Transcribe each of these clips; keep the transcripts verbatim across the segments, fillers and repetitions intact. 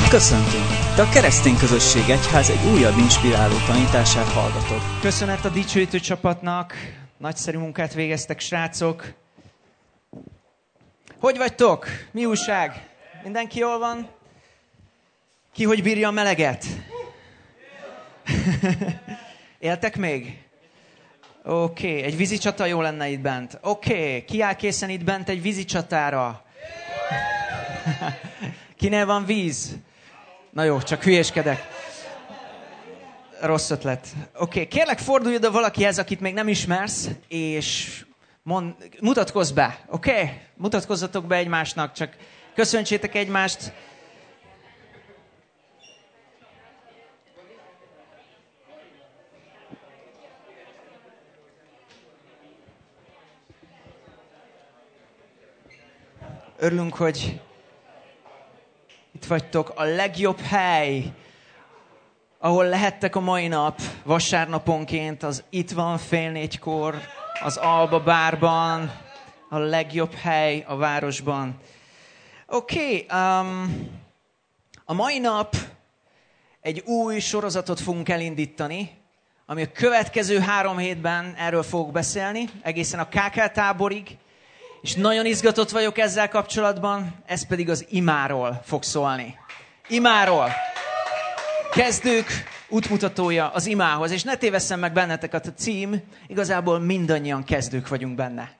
Köszöntünk! Te a Keresztény Közösség Egyház egy újabb inspiráló tanítását hallgatod. Köszönet a dicsőítő csapatnak, nagyszerű munkát végeztek, srácok. Hogy vagytok? Mi újság? Mindenki jól van? Ki hogy bírja a meleget? Éltek még? Oké, okay. Egy vízicsata jó lenne itt bent. Oké, okay. Ki áll készen itt bent egy vízicsatára? Kinél van víz? Na jó, csak hülyéskedek. Rossz ötlet. Oké, okay. Kérlek fordulj oda valakihez, akit még nem ismersz, és mond, mutatkozz be, oké? Okay? Mutatkozzatok be egymásnak, csak köszöntsétek egymást. Örülünk, hogy itt vagytok. A legjobb hely, ahol lehettek a mai nap, vasárnaponként, az itt van fél négykor, az Alba bárban, a legjobb hely a városban. Oké, okay, um, a mai nap egy új sorozatot fogunk elindítani, ami a következő három hétben erről fogok beszélni, egészen a ká ká táborig, és nagyon izgatott vagyok ezzel kapcsolatban, ez pedig az imáról fog szólni. Imáról. Kezdők útmutatója az imához, és ne tévesszem meg benneteket a cím, igazából mindannyian kezdők vagyunk benne.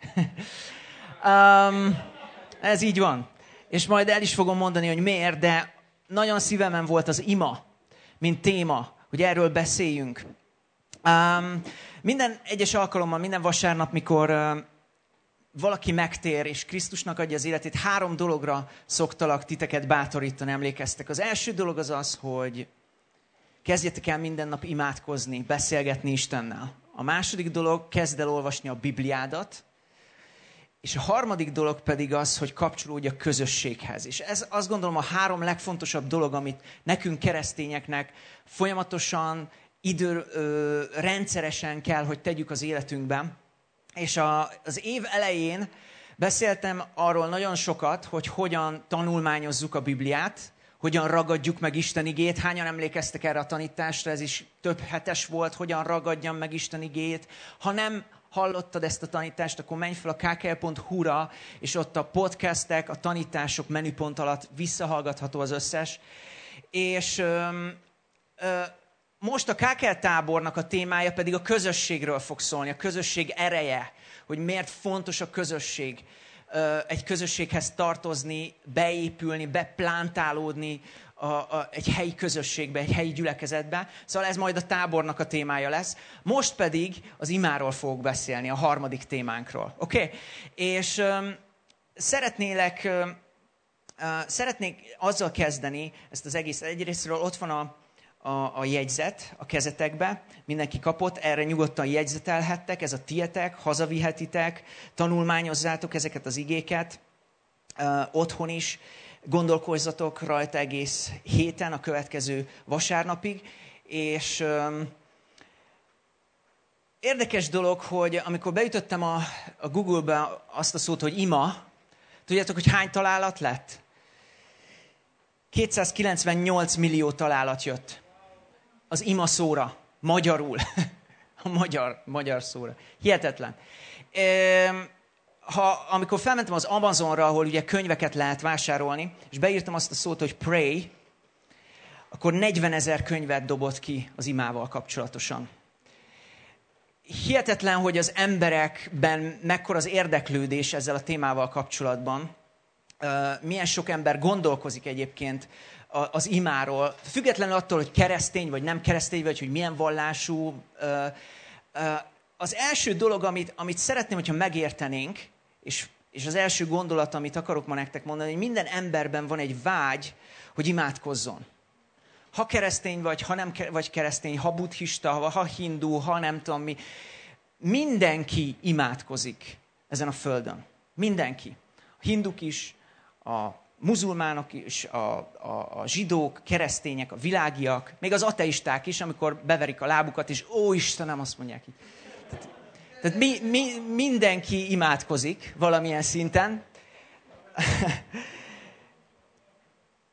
um, ez így van. És majd el is fogom mondani, hogy miért, de nagyon szívemen volt az ima, mint téma, hogy erről beszéljünk. Um, minden egyes alkalommal, minden vasárnap, mikor uh, valaki megtér, és Krisztusnak adja az életét, három dologra szoktalak titeket bátorítani, emlékeztek. Az első dolog az az, hogy kezdjetek el minden nap imádkozni, beszélgetni Istennel. A második dolog, kezd el olvasni a Bibliádat. És a harmadik dolog pedig az, hogy kapcsolódj a közösséghez. És ez azt gondolom a három legfontosabb dolog, amit nekünk keresztényeknek folyamatosan, idő, ö, rendszeresen kell, hogy tegyük az életünkben. És a, az év elején beszéltem arról nagyon sokat, hogy hogyan tanulmányozzuk a Bibliát, hogyan ragadjuk meg Isten igét. Hányan emlékeztek erre a tanításra? Ez is több hetes volt, hogyan ragadjam meg Isten igét. Ha nem hallottad ezt a tanítást, akkor menj fel a ká ká el pont hú-ra, és ott a podcastek, a tanítások menüpont alatt visszahallgatható az összes. És ö, ö, most a ká ká el tábornak a témája pedig a közösségről fog szólni, a közösség ereje, hogy miért fontos a közösség, egy közösséghez tartozni, beépülni, beplántálódni a, a, egy helyi közösségbe, egy helyi gyülekezetbe. Szóval ez majd a tábornak a témája lesz. Most pedig az imáról fogok beszélni, a harmadik témánkról. Oké? Okay? És um, szeretnélek, um, uh, szeretnék azzal kezdeni ezt az egész. Egyrésztről ott van a A, a jegyzet a kezetekbe, mindenki kapott, erre nyugodtan jegyzetelhettek, ez a tietek, hazavihetitek, tanulmányozzátok ezeket az igéket, uh, otthon is, gondolkozzatok rajta egész héten, a következő vasárnapig, és um, érdekes dolog, hogy amikor beütöttem a, a Google-be azt a szót, hogy ima, tudjátok, hogy hány találat lett? kétszázkilencvennyolc millió találat jött. Az ima szóra, magyarul. A magyar, magyar szóra. Hihetetlen. Ha, amikor felmentem az Amazonra, ahol ugye könyveket lehet vásárolni, és beírtam azt a szót, hogy pray, akkor negyvenezer könyvet dobott ki az imával kapcsolatosan. Hihetetlen, hogy az emberekben mekkora az érdeklődés ezzel a témával kapcsolatban. Milyen sok ember gondolkozik egyébként az imáról, függetlenül attól, hogy keresztény vagy nem keresztény, vagy hogy milyen vallású. Az első dolog, amit, amit szeretném, hogyha megértenénk, és, és az első gondolat, amit akarok ma nektek mondani, hogy minden emberben van egy vágy, hogy imádkozzon. Ha keresztény vagy, ha nem vagy keresztény, ha buddhista, ha hindu, ha nem tudom mi. Mindenki imádkozik ezen a földön. Mindenki. A hinduk is, a muzulmánok is, a, a, a zsidók, keresztények, a világiak, még az ateisták is, amikor beverik a lábukat, és ó Istenem, azt mondják így. Tehát, tehát mi, mi, mindenki imádkozik valamilyen szinten.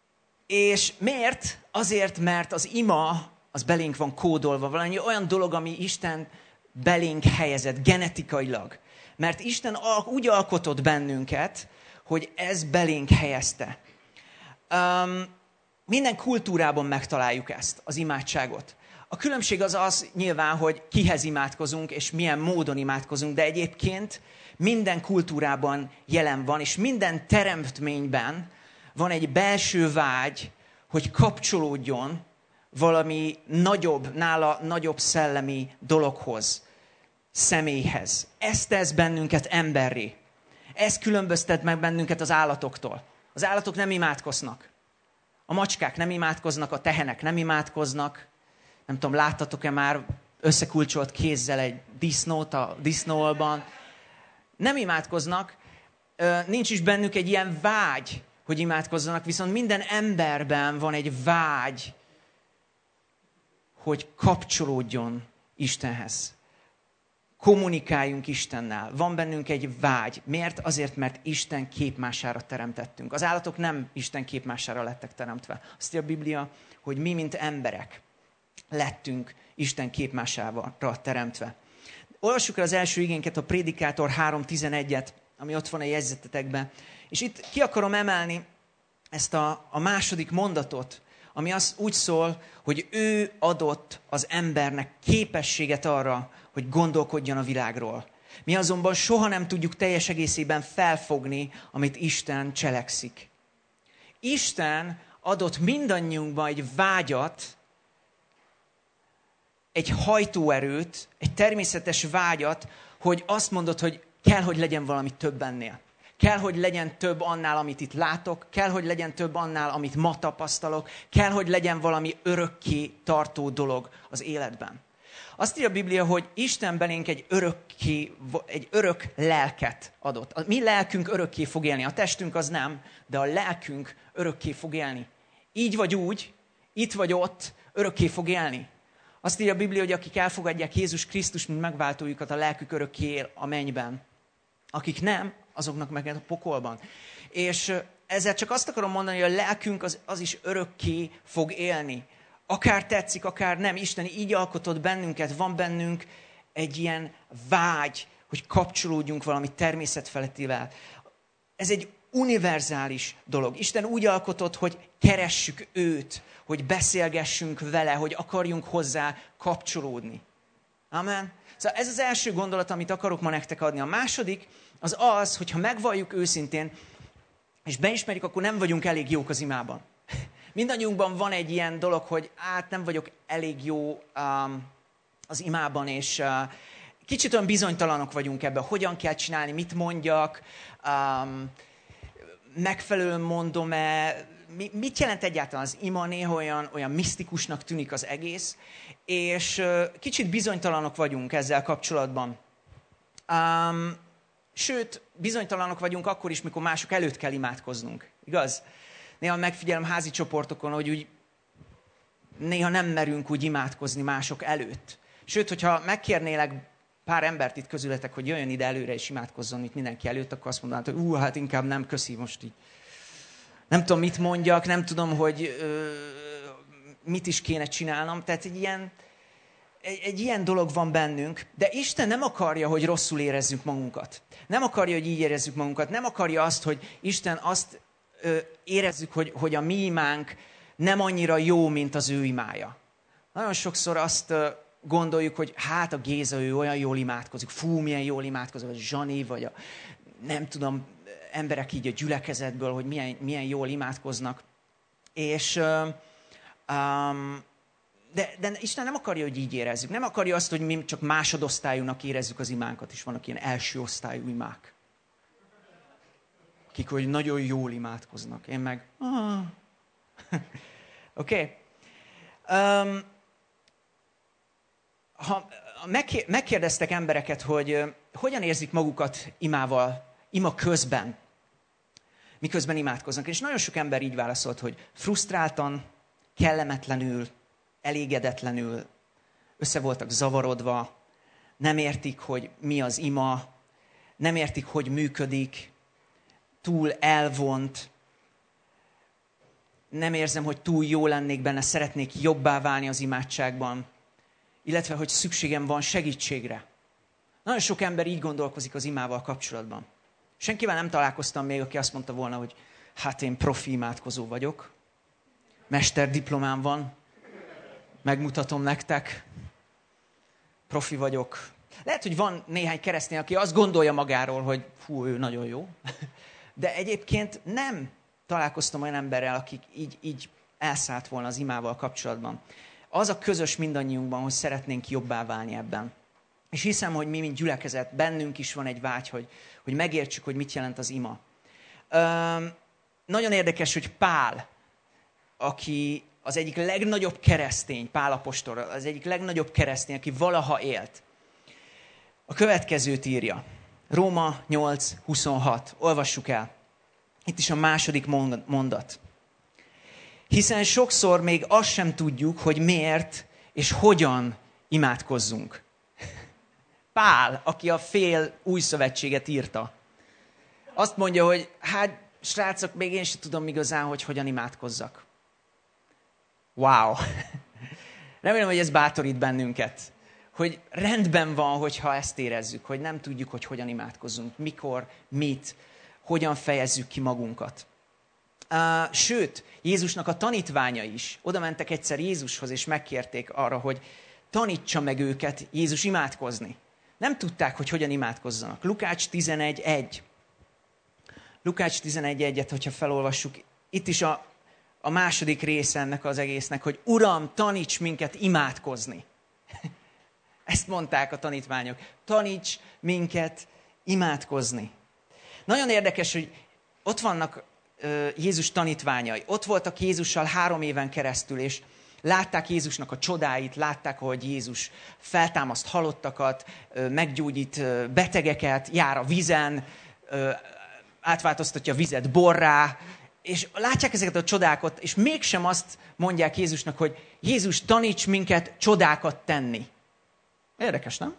És miért? Azért, mert az ima, az belénk van kódolva, valami olyan dolog, ami Isten belénk helyezett genetikailag. Mert Isten úgy alkotott bennünket, hogy ez belénk helyezte. Um, minden kultúrában megtaláljuk ezt, az imádságot. A különbség az az nyilván, hogy kihez imádkozunk, és milyen módon imádkozunk, de egyébként minden kultúrában jelen van, és minden teremtményben van egy belső vágy, hogy kapcsolódjon valami nagyobb, nála nagyobb szellemi dologhoz, személyhez. Ez tesz bennünket emberré. Ez különböztet meg bennünket az állatoktól. Az állatok nem imádkoznak. A macskák nem imádkoznak, a tehenek nem imádkoznak. Nem tudom, láttatok-e már összekulcsolt kézzel egy disznót a disznóolban. Nem imádkoznak, nincs is bennük egy ilyen vágy, hogy imádkozzanak, viszont minden emberben van egy vágy, hogy kapcsolódjon Istenhez. Kommunikáljunk Istennel. Van bennünk egy vágy. Miért? Azért, mert Isten képmására teremtettünk. Az állatok nem Isten képmására lettek teremtve. Azt írja a Biblia, hogy mi, mint emberek lettünk Isten képmására teremtve. Olvassuk el az első igénket, a Prédikátor három tizenegyet, ami ott van a jegyzetetekben. És itt ki akarom emelni ezt a, a második mondatot, ami az úgy szól, hogy ő adott az embernek képességet arra, hogy gondolkodjon a világról. Mi azonban soha nem tudjuk teljes egészében felfogni, amit Isten cselekszik. Isten adott mindannyiunkban egy vágyat, egy hajtóerőt, egy természetes vágyat, hogy azt mondod, hogy kell, hogy legyen valami több ennél. Kell, hogy legyen több annál, amit itt látok, kell, hogy legyen több annál, amit ma tapasztalok, kell, hogy legyen valami örökké tartó dolog az életben. Azt írja a Biblia, hogy Isten belénk egy, örökké, egy örök lelket adott. A mi lelkünk örökké fog élni, a testünk az nem, de a lelkünk örökké fog élni. Így vagy úgy, itt vagy ott, örökké fog élni. Azt írja a Biblia, hogy akik elfogadják Jézus Krisztus, mint megváltójukat, a lelkük örökké él a mennyben. Akik nem, azoknak meg a pokolban. És ezzel csak azt akarom mondani, hogy a lelkünk az, az is örökké fog élni. Akár tetszik, akár nem. Isten így alkotott bennünket, van bennünk egy ilyen vágy, hogy kapcsolódjunk valami természetfelettivel. Ez egy univerzális dolog. Isten úgy alkotott, hogy keressük őt, hogy beszélgessünk vele, hogy akarjunk hozzá kapcsolódni. Amen. Szóval ez az első gondolat, amit akarok ma nektek adni. A második az az, hogyha megvalljuk őszintén, és beismerjük, akkor nem vagyunk elég jók az imában. Mindannyiunkban van egy ilyen dolog, hogy hát nem vagyok elég jó um, az imában, és uh, kicsit olyan bizonytalanok vagyunk ebben, hogyan kell csinálni, mit mondjak, um, megfelelően mondom-e, mi, mit jelent egyáltalán az ima, néha olyan, olyan misztikusnak tűnik az egész, és uh, kicsit bizonytalanok vagyunk ezzel kapcsolatban. Um, sőt, bizonytalanok vagyunk akkor is, mikor mások előtt kell imádkoznunk, igaz? Néha megfigyelem házi csoportokon, hogy úgy néha nem merünk úgy imádkozni mások előtt. Sőt, hogyha megkérnélek pár embert itt közületek, hogy jöjjön ide előre és imádkozzon itt mindenki előtt, akkor azt mondanád, hogy ú, hát inkább nem, köszi, most így. Nem tudom, mit mondjak, nem tudom, hogy ö, mit is kéne csinálnom. Tehát egy ilyen, egy, egy ilyen dolog van bennünk, de Isten nem akarja, hogy rosszul érezzük magunkat. Nem akarja, hogy így érezzük magunkat. Nem akarja azt, hogy Isten azt ö, érezzük, hogy, hogy a mi imánk nem annyira jó, mint az ő imája. Nagyon sokszor azt ö, gondoljuk, hogy hát a Géza, ő olyan jól imádkozik, fú, milyen jól imádkozik, vagy a Zsani, vagy a nem tudom, emberek így a gyülekezetből, hogy milyen, milyen jól imádkoznak. És, um, de, de Isten nem akarja, hogy így érezzük. Nem akarja azt, hogy mi csak másodosztályúnak érezzük az imánkat, és vannak ilyen első osztályú imák. Akik, hogy nagyon jól imádkoznak. Én meg... Ah. Oké. Okay. Um, ha megkérdeztek embereket, hogy uh, hogyan érzik magukat imával, ima közben, miközben imádkoznak. És nagyon sok ember így válaszolt, hogy frusztráltan, kellemetlenül, elégedetlenül, össze voltak zavarodva, nem értik, hogy mi az ima, nem értik, hogy működik, túl elvont, nem érzem, hogy túl jó lennék benne, szeretnék jobbá válni az imádságban, illetve hogy szükségem van segítségre. Nagyon sok ember így gondolkozik az imával kapcsolatban. Senkivel nem találkoztam még, aki azt mondta volna, hogy hát én profi imádkozó vagyok, mesterdiplomám van, megmutatom nektek, profi vagyok. Lehet, hogy van néhány keresztény, aki azt gondolja magáról, hogy hú, ő nagyon jó, de egyébként nem találkoztam olyan emberrel, akik így, így elszállt volna az imával kapcsolatban. Az a közös mindannyiunkban, hogy szeretnénk jobbá válni ebben. És hiszem, hogy mi, mint gyülekezet, bennünk is van egy vágy, hogy, hogy megértsük, hogy mit jelent az ima. Üm, nagyon érdekes, hogy Pál, aki az egyik legnagyobb keresztény, Pál apostol, az egyik legnagyobb keresztény, aki valaha élt, a következőt írja. Róma nyolc huszonhat. Olvassuk el. Itt is a második mondat. Hiszen sokszor még azt sem tudjuk, hogy miért és hogyan imádkozzunk. Pál, aki a fél új szövetséget írta, azt mondja, hogy hát srácok, még én sem tudom igazán, hogy hogyan imádkozzak. Wow! Remélem, hogy ez bátorít bennünket. Hogy rendben van, hogyha ezt érezzük, hogy nem tudjuk, hogy hogyan imádkozzunk, mikor, mit, hogyan fejezzük ki magunkat. Uh, sőt, Jézusnak a tanítványa is oda mentek egyszer Jézushoz, és megkérték arra, hogy tanítsa meg őket Jézus imádkozni. Nem tudták, hogy hogyan imádkozzanak. Lukács tizenegy egy. Lukács tizenegy egyet, hogyha felolvassuk, itt is a, a második része ennek az egésznek, hogy Uram, taníts minket imádkozni. Ezt mondták a tanítványok. Taníts minket imádkozni. Nagyon érdekes, hogy ott vannak uh, Jézus tanítványai. Ott voltak Jézussal három éven keresztül, és látták Jézusnak a csodáit, látták, hogy Jézus feltámaszt halottakat, uh, meggyógyít uh, betegeket, jár a vízen, uh, átváltoztatja a vizet borrá, és látják ezeket a csodákat, és mégsem azt mondják Jézusnak, hogy Jézus, taníts minket csodákat tenni. Érdekes, nem?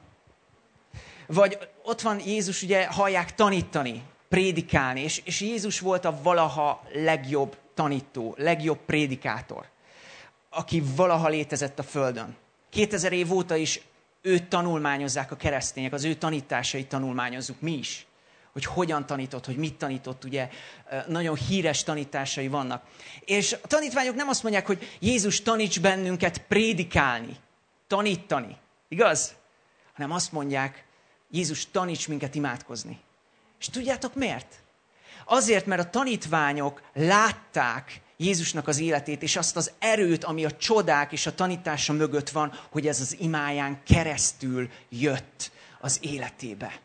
Vagy ott van Jézus, ugye hallják tanítani, prédikálni, és, és Jézus volt a valaha legjobb tanító, legjobb prédikátor, aki valaha létezett a Földön. Kétezer év óta is őt tanulmányozzák a keresztények, az ő tanításait tanulmányozzuk mi is. Hogy hogyan tanított, hogy mit tanított, ugye nagyon híres tanításai vannak. És a tanítványok nem azt mondják, hogy Jézus taníts bennünket prédikálni, tanítani. Igaz? Hanem azt mondják, Jézus taníts minket imádkozni. És tudjátok miért? Azért, mert a tanítványok látták Jézusnak az életét, és azt az erőt, ami a csodák és a tanítása mögött van, hogy ez az imáján keresztül jött az életébe.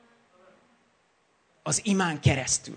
Az imán keresztül.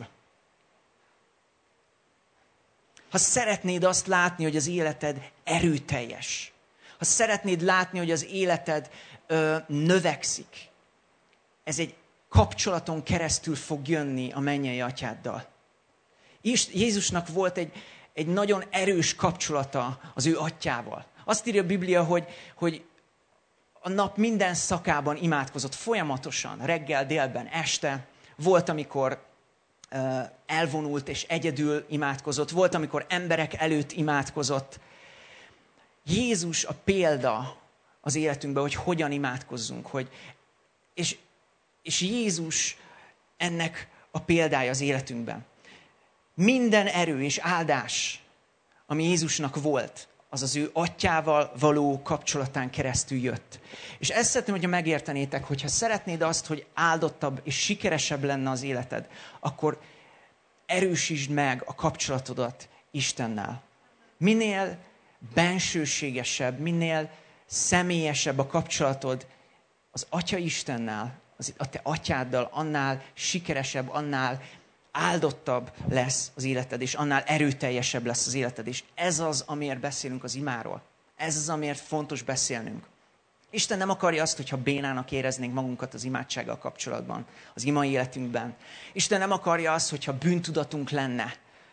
Ha szeretnéd azt látni, hogy az életed erőteljes, ha szeretnéd látni, hogy az életed ö, növekszik, ez egy kapcsolaton keresztül fog jönni a mennyei atyáddal. Jézusnak volt egy, egy nagyon erős kapcsolata az ő atyával. Azt írja a Biblia, hogy, hogy a nap minden szakában imádkozott folyamatosan, reggel, délben, este. Volt, amikor uh, elvonult és egyedül imádkozott. Volt, amikor emberek előtt imádkozott. Jézus a példa az életünkben, hogy hogyan imádkozzunk. Hogy, és, és Jézus ennek a példája az életünkben. Minden erő és áldás, ami Jézusnak volt, az az ő atyával való kapcsolatán keresztül jött. És ezt szeretném, hogyha megértenétek, hogyha szeretnéd azt, hogy áldottabb és sikeresebb lenne az életed, akkor erősítsd meg a kapcsolatodat Istennel. Minél bensőségesebb, minél személyesebb a kapcsolatod az Atya Istennel, az, a te atyáddal, annál sikeresebb, annál áldottabb lesz az életed, és annál erőteljesebb lesz az életed. És ez az, amiért beszélünk az imáról. Ez az, amiért fontos beszélnünk. Isten nem akarja azt, hogyha bénának éreznénk magunkat az imádsággal kapcsolatban, az ima életünkben. Isten nem akarja azt, hogyha bűntudatunk lenne,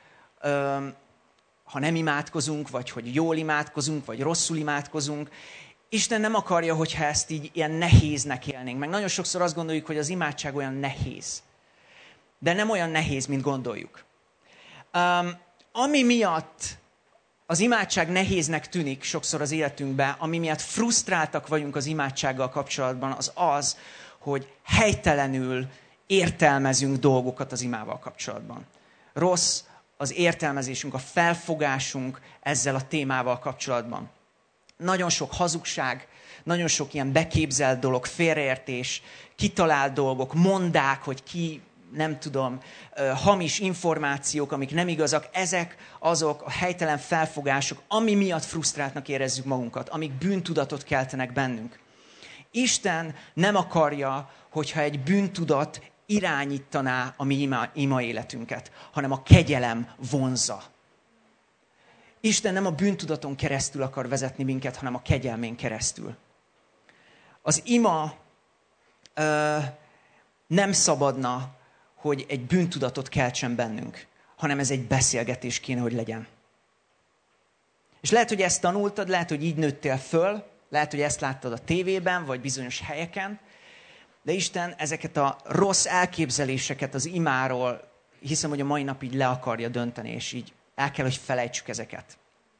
ha nem imádkozunk, vagy hogy jól imádkozunk, vagy rosszul imádkozunk. Isten nem akarja, hogyha ezt így ilyen nehéznek élnénk. Meg nagyon sokszor azt gondoljuk, hogy az imádság olyan nehéz. De nem olyan nehéz, mint gondoljuk. Um, ami miatt az imádság nehéznek tűnik sokszor az életünkben, ami miatt frusztráltak vagyunk az imádsággal kapcsolatban, az az, hogy helytelenül értelmezünk dolgokat az imával kapcsolatban. Rossz az értelmezésünk, a felfogásunk ezzel a témával kapcsolatban. Nagyon sok hazugság, nagyon sok ilyen beképzelt dolog, félreértés, kitalált dolgok, mondák, hogy ki, nem tudom, hamis információk, amik nem igazak, ezek azok a helytelen felfogások, ami miatt frusztráltnak érezzük magunkat, amik bűntudatot keltenek bennünk. Isten nem akarja, hogyha egy bűntudat irányítaná a mi ima, ima életünket, hanem a kegyelem vonzza. Isten nem a bűntudaton keresztül akar vezetni minket, hanem a kegyelmén keresztül. Az ima ö, nem szabadna, hogy egy bűntudatot keltsen bennünk, hanem ez egy beszélgetés kéne, hogy legyen. És lehet, hogy ezt tanultad, lehet, hogy így nőttél föl, lehet, hogy ezt láttad a tévében, vagy bizonyos helyeken, de Isten ezeket a rossz elképzeléseket az imáról, hiszem, hogy a mai nap így le akarja dönteni, és így el kell, hogy felejtsük ezeket.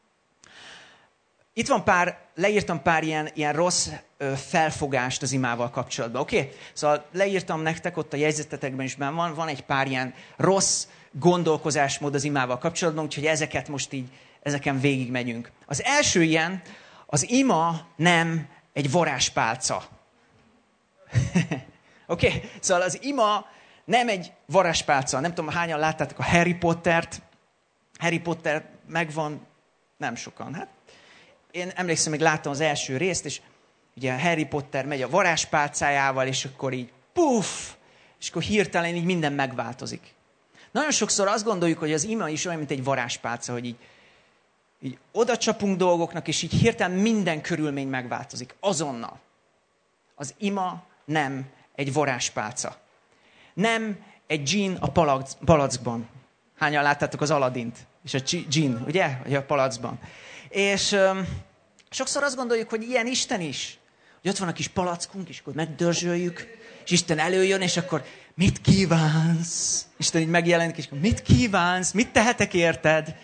Itt van pár, leírtam pár ilyen, ilyen rossz ö, felfogást az imával kapcsolatban, oké? Okay? Szóval leírtam nektek, ott a jegyzetetekben is benn van, van egy pár ilyen rossz gondolkozásmód az imával kapcsolatban, úgyhogy ezeket most így, ezeken végigmegyünk. Az első ilyen, az ima nem egy varázspálca. Oké? Okay? Szóval az ima nem egy varázspálca. Nem tudom, hányan láttátok a Harry Pottert. Harry Potter megvan, nem sokan. Hát én emlékszem, még láttam az első részt, és ugye Harry Potter megy a varázspálcájával, és akkor így puff, és akkor hirtelen így minden megváltozik. Nagyon sokszor azt gondoljuk, hogy az ima is olyan, mint egy varázspálca, hogy így, így oda csapunk dolgoknak, és így hirtelen minden körülmény megváltozik. Azonnal. Az ima nem egy varázspálca. Nem egy dzsín a palac, palackban. Hányan láttátok az Aladdint? És a dzsín, ugye? Vagy a palackban. És um, sokszor azt gondoljuk, hogy ilyen Isten is. Hogy ott van a kis palackunk, és akkor megdörzsöljük, és Isten előjön, és akkor mit kívánsz? Isten így megjelenik, és akkor mit kívánsz? Mit tehetek érted?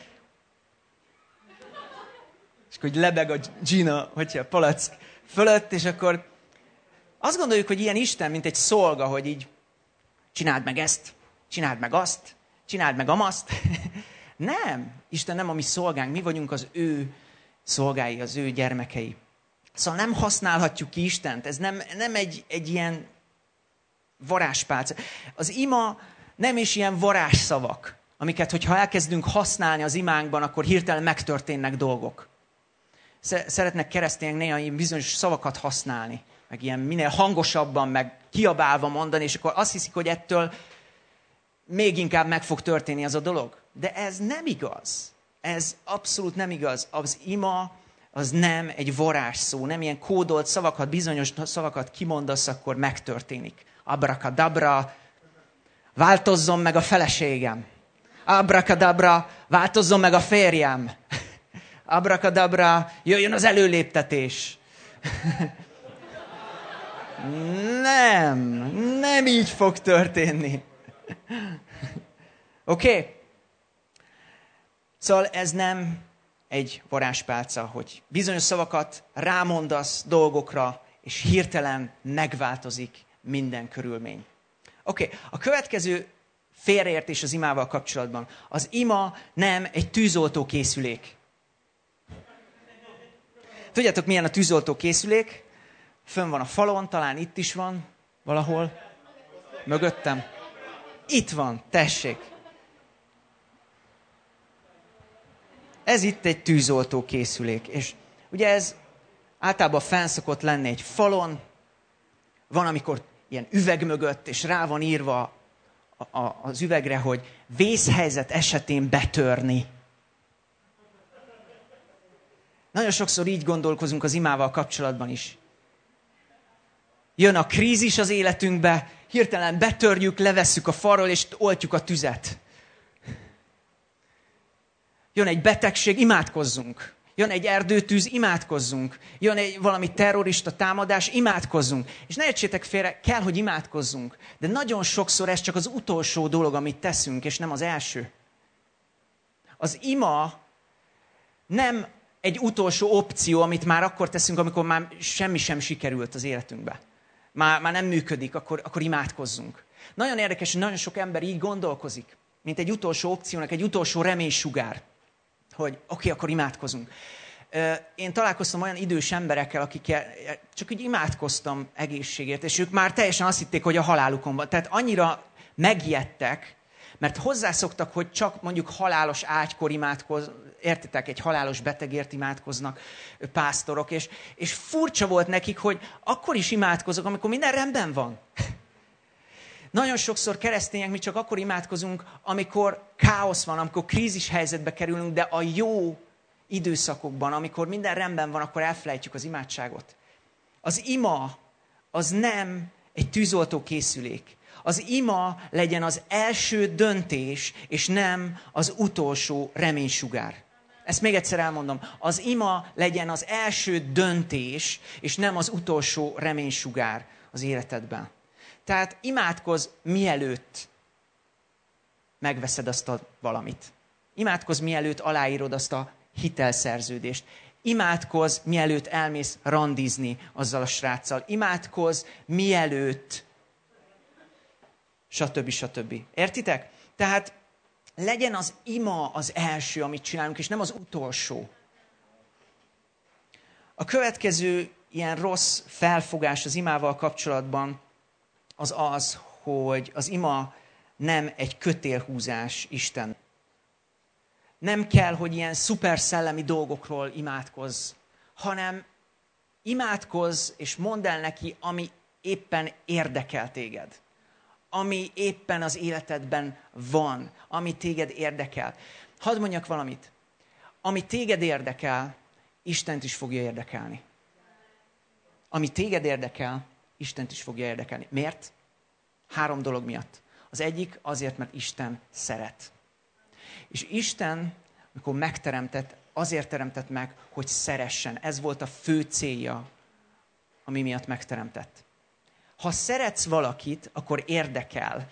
És akkor így lebeg a dzsina, hogyha a palack fölött, és akkor azt gondoljuk, hogy ilyen Isten, mint egy szolga, hogy így csináld meg ezt, csináld meg azt, csináld meg amazt. Nem, Isten nem a mi szolgánk, mi vagyunk az ő szolgái, az ő gyermekei. Szóval nem használhatjuk ki Istent, ez nem, nem egy, egy ilyen varázspálca. Az ima nem is ilyen varázsszavak, amiket, hogyha elkezdünk használni az imánkban, akkor hirtelen megtörténnek dolgok. Szeretnek keresztények néha bizonyos szavakat használni, meg ilyen minél hangosabban, meg kiabálva mondani, és akkor azt hiszik, hogy ettől még inkább meg fog történni az a dolog. De ez nem igaz. Ez abszolút nem igaz. Az ima az nem egy varázsszó, nem ilyen kódolt szavakat, bizonyos szavakat kimondasz, akkor megtörténik. Abrakadabra, változzon meg a feleségem. Abrakadabra, változzon meg a férjem. Abrakadabra, jöjjön az előléptetés. Nem, nem így fog történni. Oké? Okay? Szóval ez nem egy varázspálca, hogy bizonyos szavakat rámondasz dolgokra, és hirtelen megváltozik minden körülmény. Oké, okay. A következő félreértés az imával kapcsolatban. Az ima nem egy tűzoltó készülék. Tudjátok, milyen a tűzoltó készülék? Fönn van a falon, talán itt is van, valahol. Mögöttem. Itt van, tessék. Ez itt egy tűzoltó készülék. És ugye ez általában fenn szokott lenni egy falon, van, amikor ilyen üveg mögött, és rá van írva a, a, az üvegre, hogy vészhelyzet esetén betörni. Nagyon sokszor így gondolkozunk az imával kapcsolatban is. Jön a krízis az életünkbe, hirtelen betörjük, levesszük a falról, és oltjuk a tüzet. Jön egy betegség, imádkozzunk. Jön egy erdőtűz, imádkozzunk. Jön egy valami terrorista támadás, imádkozzunk. És ne értsétek félre, kell, hogy imádkozzunk. De nagyon sokszor ez csak az utolsó dolog, amit teszünk, és nem az első. Az ima nem egy utolsó opció, amit már akkor teszünk, amikor már semmi sem sikerült az életünkbe. Már, már nem működik, akkor, akkor imádkozzunk. Nagyon érdekes, hogy nagyon sok ember így gondolkozik, mint egy utolsó opciónak, egy utolsó reménysugár, hogy oké, okay, akkor imádkozunk. Én találkoztam olyan idős emberekkel, akikkel csak úgy imádkoztam egészségért, és ők már teljesen azt hitték, hogy a halálukon van. Tehát annyira megijedtek, mert hozzászoktak, hogy csak mondjuk halálos ágykor imádkoz, értitek, egy halálos betegért imádkoznak pásztorok, és, és furcsa volt nekik, hogy akkor is imádkozok, amikor minden rendben van. Nagyon sokszor keresztények mi csak akkor imádkozunk, amikor káosz van, amikor krízis helyzetbe kerülünk, de a jó időszakokban, amikor minden rendben van, akkor elfelejtjük az imádságot. Az ima az nem egy tűzoltó készülék. Az ima legyen az első döntés, és nem az utolsó reménysugár. Ezt még egyszer elmondom. Az ima legyen az első döntés, és nem az utolsó reménysugár az életedben. Tehát imádkozz, mielőtt megveszed azt a valamit. Imádkozz, mielőtt aláírod azt a hitelszerződést. Imádkozz, mielőtt elmész randizni azzal a sráccal. Imádkozz, mielőtt stb. stb. Értitek? Tehát legyen az ima az első, amit csinálunk, és nem az utolsó. A következő ilyen rossz felfogás az imával kapcsolatban az az, hogy az ima nem egy kötélhúzás Isten. Nem kell, hogy ilyen szuper szellemi dolgokról imádkozz, hanem imádkozz, és mondd el neki, ami éppen érdekel téged. Ami éppen az életedben van, ami téged érdekel. Hadd mondjak valamit. Ami téged érdekel, Istent is fogja érdekelni. Ami téged érdekel, Istent is fogja érdekelni. Miért? Három dolog miatt. Az egyik azért, mert Isten szeret. És Isten, amikor megteremtett, azért teremtett meg, hogy szeressen. Ez volt a fő célja, ami miatt megteremtett. Ha szeretsz valakit, akkor érdekel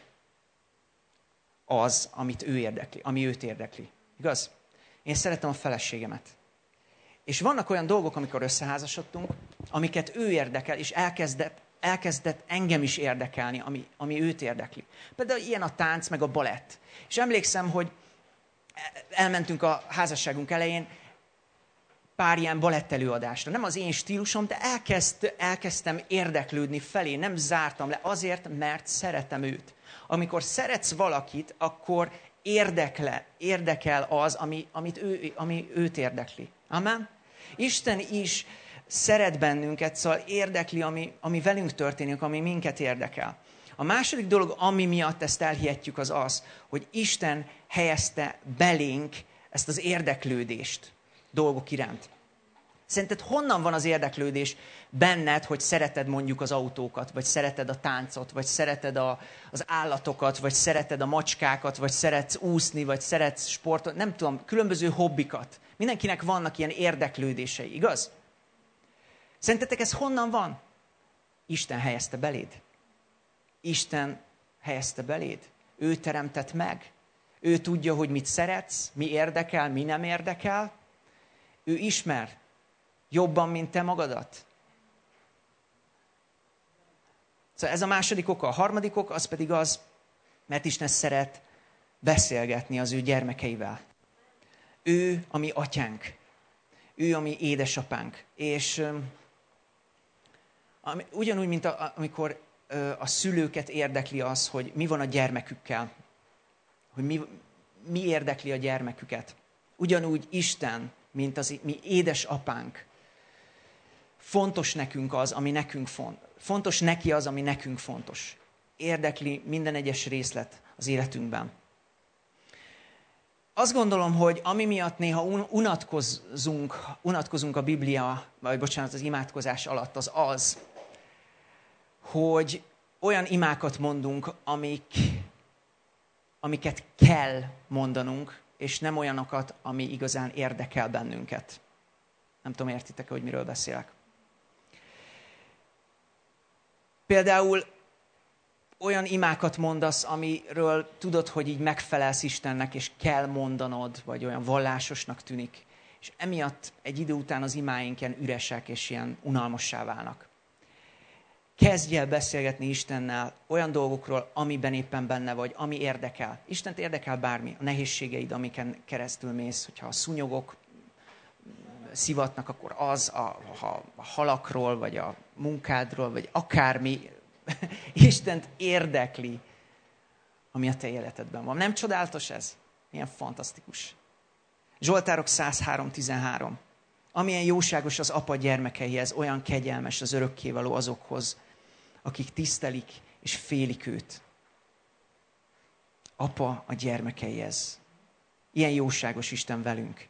az, amit ő érdekli, ami őt érdekli. Igaz? Én szeretem a feleségemet. És vannak olyan dolgok, amikor összeházasodtunk, amiket ő érdekel, és elkezdett, elkezdett engem is érdekelni, ami, ami őt érdekli. Például ilyen a tánc, meg a balett. És emlékszem, hogy elmentünk a házasságunk elején pár ilyen balett előadásra. Nem az én stílusom, de elkezd, elkezdtem érdeklődni felé, nem zártam le azért, mert szeretem őt. Amikor szeretsz valakit, akkor érdekle, érdekel az, ami, amit ő, ami őt érdekli. Amen? Isten is szeret bennünket, szóval érdekli, ami, ami velünk történik, ami minket érdekel. A második dolog, ami miatt ezt elhihetjük, az az, hogy Isten helyezte belénk ezt az érdeklődést dolgok iránt. Szerinted honnan van az érdeklődés benned, hogy szereted mondjuk az autókat, vagy szereted a táncot, vagy szereted a, az állatokat, vagy szereted a macskákat, vagy szeretsz úszni, vagy szeretsz sportot, nem tudom, különböző hobbikat. Mindenkinek vannak ilyen érdeklődései, igaz? Szerintetek ez honnan van? Isten helyezte beléd. Isten helyezte beléd. Ő teremtett meg. Ő tudja, hogy mit szeretsz, mi érdekel, mi nem érdekel. Ő ismer jobban, mint te magadat. Szóval ez a második oka. A harmadik ok az pedig az, mert Isten szeret beszélgetni az ő gyermekeivel. Ő a mi atyánk. Ő a mi édesapánk. És ugyanúgy, mint a, amikor a szülőket érdekli az, hogy mi van a gyermekükkel, hogy mi, mi érdekli a gyermeküket. Ugyanúgy Isten, mint az mi édesapánk, fontos nekünk az, ami nekünk fontos. Fontos neki az, ami nekünk fontos. Érdekli minden egyes részlet az életünkben. Azt gondolom, hogy ami miatt néha unatkozunk, unatkozunk a Biblia, vagy bocsánat, az imádkozás alatt, az az, hogy olyan imákat mondunk, amik, amiket kell mondanunk, és nem olyanokat, ami igazán érdekel bennünket. Nem tudom, értitek-e, hogy miről beszélek. Például olyan imákat mondasz, amiről tudod, hogy így megfelelsz Istennek, és kell mondanod, vagy olyan vallásosnak tűnik. és emiatt egy idő után az imáink ilyen üresek és ilyen unalmassá válnak. Kezdj el beszélgetni Istennel olyan dolgokról, amiben éppen benne vagy, ami érdekel. Istent érdekel bármi, a nehézségeid, amiken keresztül mész, hogyha a szúnyogok szivatnak, akkor az, a, a, a halakról, vagy a munkádról, vagy akármi, Istent érdekli, ami a te életedben van. Nem csodálatos ez? Milyen fantasztikus. Zsoltárok száz három tizenhárom. Amilyen jóságos az apa gyermekeihez, olyan kegyelmes az örökkévaló azokhoz, akik tisztelik és félik őt. Apa a gyermekeihez. Ilyen jóságos Isten velünk.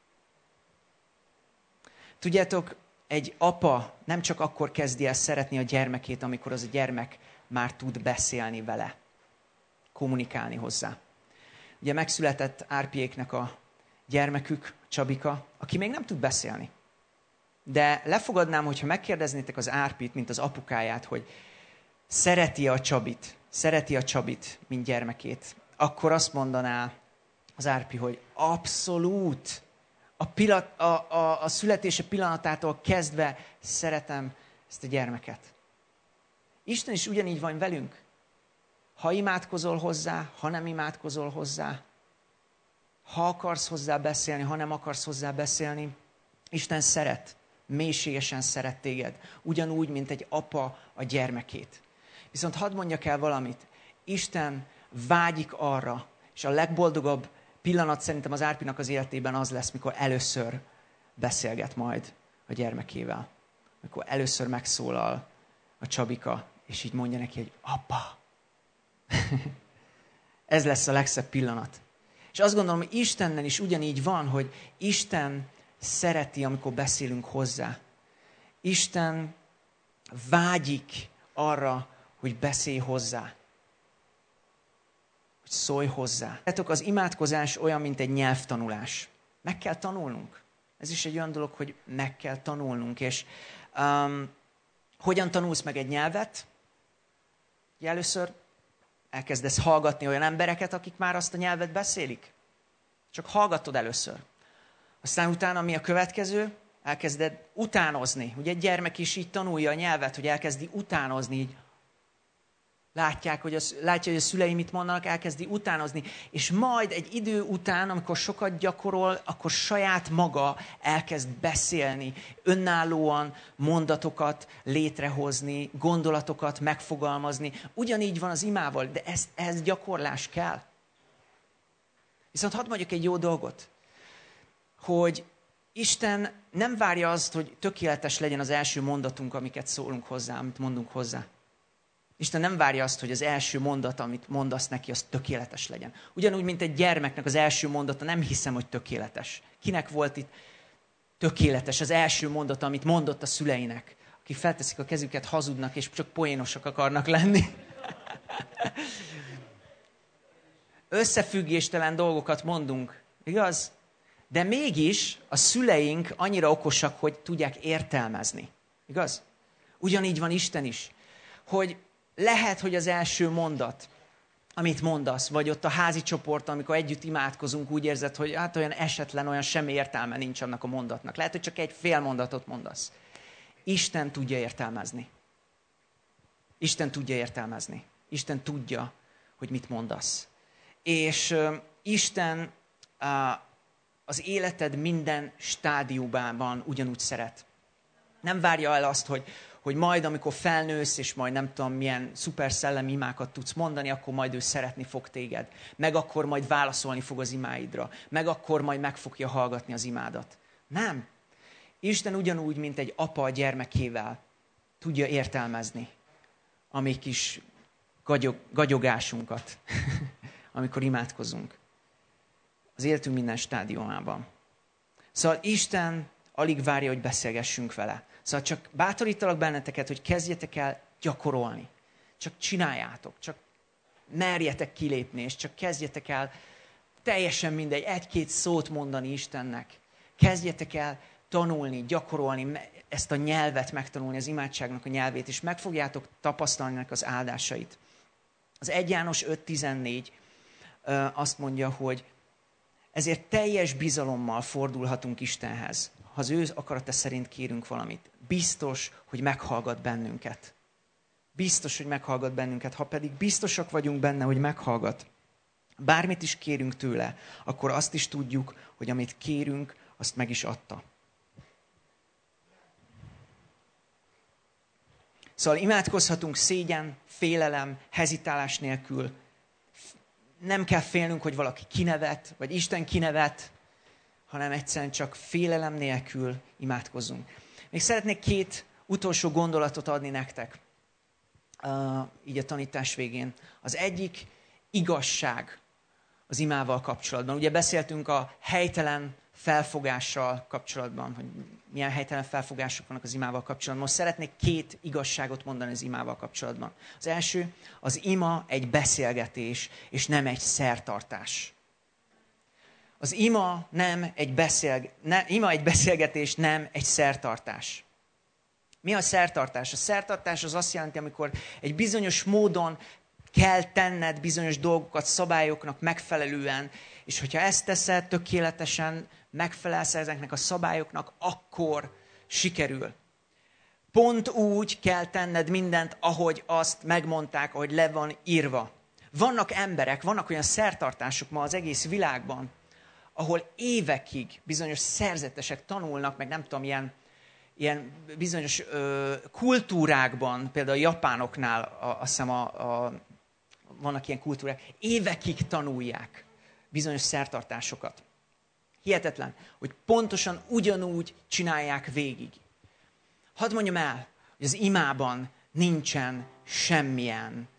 Tudjátok, egy apa nem csak akkor kezdi el szeretni a gyermekét, amikor az a gyermek már tud beszélni vele, kommunikálni hozzá. Ugye megszületett Árpiéknek a gyermekük, Csabika, aki még nem tud beszélni. De lefogadnám, hogyha megkérdeznétek az Árpit, mint az apukáját, hogy szereti a Csabit, szereti a Csabit, mint gyermekét, akkor azt mondaná az Árpi, hogy abszolút, a, pillanat, a, a, a születése pillanatától kezdve szeretem ezt a gyermeket. Isten is ugyanígy van velünk. Ha imádkozol hozzá, ha nem imádkozol hozzá, ha akarsz hozzá beszélni, ha nem akarsz hozzá beszélni, Isten szeret, mélységesen szeret téged. Ugyanúgy, mint egy apa a gyermekét. Viszont hadd mondjak el valamit. Isten vágyik arra, és a legboldogabb pillanat szerintem az Árpinak az életében az lesz, mikor először beszélget majd a gyermekével. Mikor először megszólal a Csabika, és így mondja neki, hogy apa. Ez lesz a legszebb pillanat. És azt gondolom, hogy Istennel is ugyanígy van, hogy Isten szereti, amikor beszélünk hozzá. Isten vágyik arra, hogy beszélj hozzá. Hogy szólj hozzá. Tudjátok, az imádkozás olyan, mint egy nyelvtanulás. Meg kell tanulnunk. Ez is egy olyan dolog, hogy meg kell tanulnunk. És um, hogyan tanulsz meg egy nyelvet? Először elkezdesz hallgatni olyan embereket, akik már azt a nyelvet beszélik. Csak hallgatod először. Aztán utána mi a következő? Elkezded utánozni. Ugye egy gyermek is így tanulja a nyelvet, hogy elkezdi utánozni. Így látják, hogy a, látja, hogy a szülei mit mondanak, elkezdi utánozni. És majd egy idő után, amikor sokat gyakorol, akkor saját maga elkezd beszélni, önállóan mondatokat létrehozni, gondolatokat megfogalmazni. Ugyanígy van az imával, de ez, ez gyakorlás kell. Viszont hadd mondjak egy jó dolgot, hogy Isten nem várja azt, hogy tökéletes legyen az első mondatunk, amiket szólunk hozzá, amit mondunk hozzá. Isten nem várja azt, hogy az első mondat, amit mondasz neki, az tökéletes legyen. Ugyanúgy, mint egy gyermeknek az első mondata, nem hiszem, hogy tökéletes. Kinek volt itt tökéletes az első mondata, amit mondott a szüleinek? Akik felteszik a kezüket, hazudnak, és csak poénosak akarnak lenni. Összefüggéstelen dolgokat mondunk, igaz? De mégis a szüleink annyira okosak, hogy tudják értelmezni. Igaz? Ugyanígy van Isten is. Hogy lehet, hogy az első mondat, amit mondasz, vagy ott a házi csoport, amikor együtt imádkozunk, úgy érzed, hogy hát olyan esetlen, olyan semmi értelme nincs annak a mondatnak. Lehet, hogy csak egy fél mondatot mondasz. Isten tudja értelmezni. Isten tudja értelmezni. Isten tudja, hogy mit mondasz. És uh, Isten uh, az életed minden stádiumában ugyanúgy szeret. Nem várja el azt, hogy, hogy majd, amikor felnősz, és majd nem tudom, milyen szuper szellemi imákat tudsz mondani, akkor majd ő szeretni fog téged. Meg akkor majd válaszolni fog az imáidra. Meg akkor majd meg fogja hallgatni az imádat. Nem. Isten ugyanúgy, mint egy apa a gyermekével tudja értelmezni a mi kis gagyog, gagyogásunkat, amikor imádkozunk. Az életünk minden stádiumában. Szóval Isten alig várja, hogy beszélgessünk vele. Szóval csak bátorítalak benneteket, hogy kezdjetek el gyakorolni. Csak csináljátok, csak merjetek kilépni, és csak kezdjetek el teljesen mindegy, egy-két szót mondani Istennek. Kezdjetek el tanulni, gyakorolni, ezt a nyelvet megtanulni, az imádságnak a nyelvét, és meg fogjátok tapasztalni ennek az áldásait. Az egy János öt tizennégy azt mondja, hogy Ezért teljes bizalommal fordulhatunk Istenhez. Ha az ő akarata szerint kérünk valamit, biztos, hogy meghallgat bennünket. Biztos, hogy meghallgat bennünket. Ha pedig biztosak vagyunk benne, hogy meghallgat, bármit is kérünk tőle, akkor azt is tudjuk, hogy amit kérünk, azt meg is adta. Szóval imádkozhatunk szégyen, félelem, hezitálás nélkül. Nem kell félnünk, hogy valaki kinevet, vagy Isten kinevet, hanem egyszerűen csak félelem nélkül imádkozzunk. Még szeretnék két utolsó gondolatot adni nektek, uh, így a tanítás végén. Az egyik igazság az imával kapcsolatban. Ugye beszéltünk a helytelen felfogással kapcsolatban, hogy milyen helytelen felfogások vannak az imával kapcsolatban. Most szeretnék két igazságot mondani az imával kapcsolatban. Az első, az ima egy beszélgetés, és nem egy szertartás. Az ima nem egy, beszélg... ne, ima egy beszélgetés, nem egy szertartás. Mi a szertartás? A szertartás az azt jelenti, amikor egy bizonyos módon kell tenned bizonyos dolgokat szabályoknak megfelelően, és hogyha ezt teszed tökéletesen, megfelelsz ezeknek a szabályoknak, akkor sikerül. Pont úgy kell tenned mindent, ahogy azt megmondták, ahogy le van írva. Vannak emberek, vannak olyan szertartások ma az egész világban, ahol évekig bizonyos szerzetesek tanulnak, meg nem tudom, ilyen, ilyen bizonyos ö, kultúrákban, például a japánoknál, a, azt hiszem a, a, vannak ilyen kultúrák, évekig tanulják bizonyos szertartásokat. Hihetetlen, hogy pontosan ugyanúgy csinálják végig. Hadd mondjam el, hogy az imában nincsen semmilyen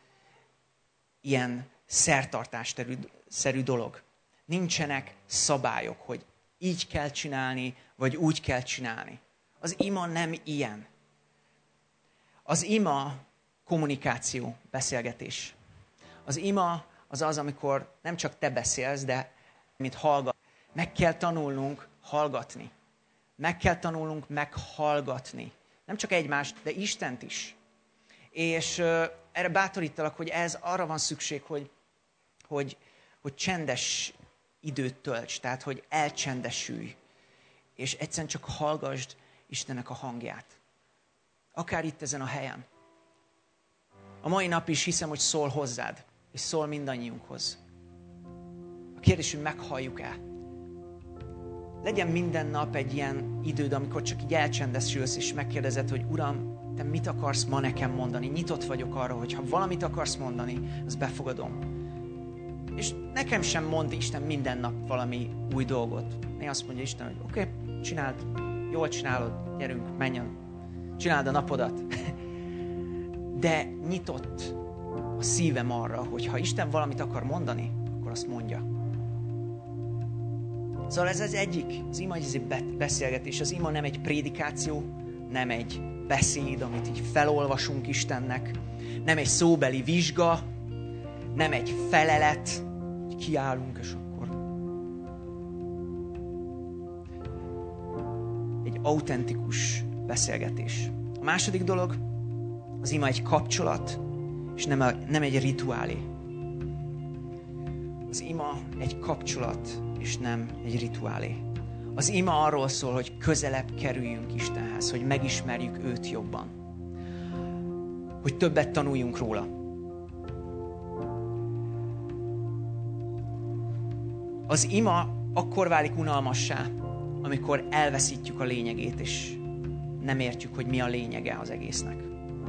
ilyen szertartásszerű dolog. Nincsenek szabályok, hogy így kell csinálni, vagy úgy kell csinálni. Az ima nem ilyen. Az ima kommunikáció, beszélgetés. Az ima az az, amikor nem csak te beszélsz, de mint hallgat. Meg kell tanulnunk hallgatni. Meg kell tanulnunk meghallgatni. Nem csak egymást, de Istent is. És uh, erre bátorítalak, hogy ez arra van szükség, hogy, hogy, hogy csendes időt tölts, tehát hogy elcsendesülj. És egyszerűen csak hallgasd Istennek a hangját. Akár itt ezen a helyen. A mai nap is hiszem, hogy szól hozzád, és szól mindannyiunkhoz. A kérdés, hogy meghalljuk-e? Legyen minden nap egy ilyen időd, amikor csak így elcsendesülsz, és megkérdezed, hogy Uram, te mit akarsz ma nekem mondani? Nyitott vagyok arra, hogy ha valamit akarsz mondani, azt befogadom. És nekem sem mond Isten minden nap valami új dolgot. Én azt mondja Isten, hogy oké, okay, csináld, jól csinálod, gyerünk, menjen, csináld a napodat. De nyitott a szívem arra, hogy ha Isten valamit akar mondani, akkor azt mondja. Szóval ez az egyik, az ima ez egy beszélgetés, az ima nem egy prédikáció, nem egy beszéd, amit így felolvasunk Istennek, nem egy szóbeli vizsga, nem egy felelet, hogy kiállunk, és akkor egy autentikus beszélgetés. A második dolog, az ima egy kapcsolat, és nem, a, nem egy rituálé. Az ima egy kapcsolat, és nem egy rituálé. Az ima arról szól, hogy közelebb kerüljünk Istenhez, hogy megismerjük őt jobban. Hogy többet tanuljunk róla. Az ima akkor válik unalmassá, amikor elveszítjük a lényegét, és nem értjük, hogy mi a lényege az egésznek.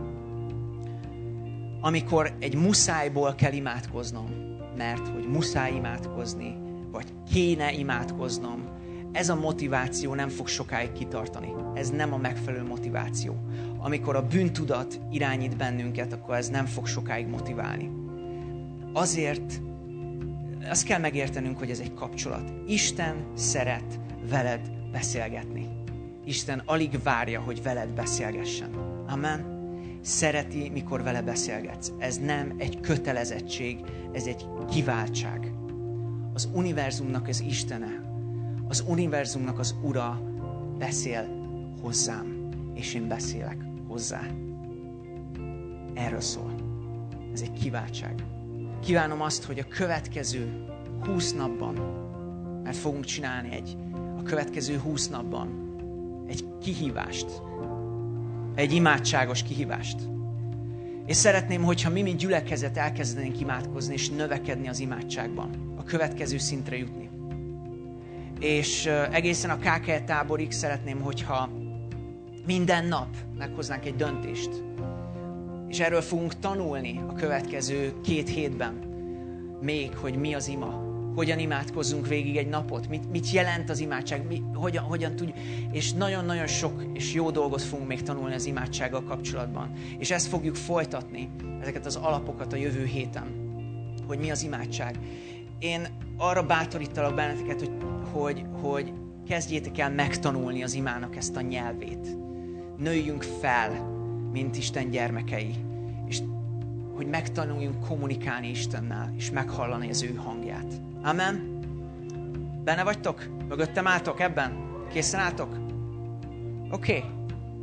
Amikor egy muszájból kell imádkoznom, mert hogy muszáj imádkozni, vagy kéne imádkoznom, ez a motiváció nem fog sokáig kitartani. Ez nem a megfelelő motiváció. Amikor a bűntudat irányít bennünket, akkor ez nem fog sokáig motiválni. Azért azt kell megértenünk, hogy ez egy kapcsolat. Isten szeret veled beszélgetni. Isten alig várja, hogy veled beszélgessen. Amen. Szereti, mikor vele beszélgetsz. Ez nem egy kötelezettség, ez egy kiváltság. Az univerzumnak az Istene, az univerzumnak az Ura beszél hozzám, és én beszélek hozzá. Erről szól. Ez egy kiváltság. Kívánom azt, hogy a következő húsz napban mert fogunk csinálni egy, a következő húsz napban egy kihívást. Egy imádságos kihívást. És szeretném, hogyha mi, mint gyülekezet elkezdenénk imádkozni, és növekedni az imádságban. A következő szintre jutni. És egészen a ká ká é táborig szeretném, hogyha minden nap meghoznánk egy döntést. És erről fogunk tanulni a következő két hétben. Még, hogy mi az ima. Hogyan imádkozzunk végig egy napot. Mit, mit jelent az imádság. Mi, hogyan, hogyan tudjuk. És nagyon-nagyon sok és jó dolgot fogunk még tanulni az imádsággal kapcsolatban. És ezt fogjuk folytatni, ezeket az alapokat a jövő héten. Hogy mi az imádság. Én arra bátorítalak benneteket, hogy, hogy, hogy kezdjétek el megtanulni az imának ezt a nyelvét. Nőjünk fel, mint Isten gyermekei. És hogy megtanuljunk kommunikálni Istennel, és meghallani az ő hangját. Amen? Benne vagytok? Mögöttem álltok ebben? Készen álltok? Oké. Okay.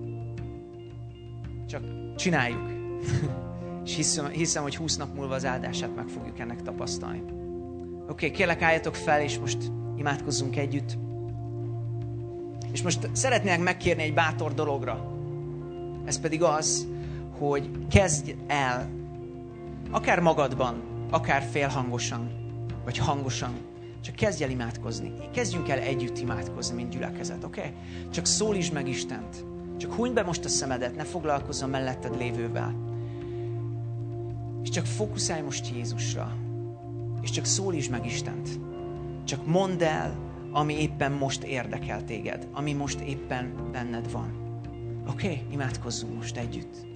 Csak csináljuk. És hiszem, hiszem, hogy húsz nap múlva az áldását meg fogjuk ennek tapasztalni. Oké, okay, kérlek álljatok fel, és most imádkozzunk együtt. És most szeretnék megkérni egy bátor dologra. Ez pedig az, hogy kezdj el, akár magadban, akár félhangosan, vagy hangosan, csak kezdj el imádkozni. Kezdjünk el együtt imádkozni, mint gyülekezet, oké? Okay? Csak szólítsd meg Istent. Csak hunyd be most a szemedet, ne foglalkozz a melletted lévővel. És csak fókuszálj most Jézusra. És csak szólítsd meg Istent. Csak mondd el, ami éppen most érdekel téged, ami most éppen benned van. Oké? Okay? Imádkozzunk most együtt.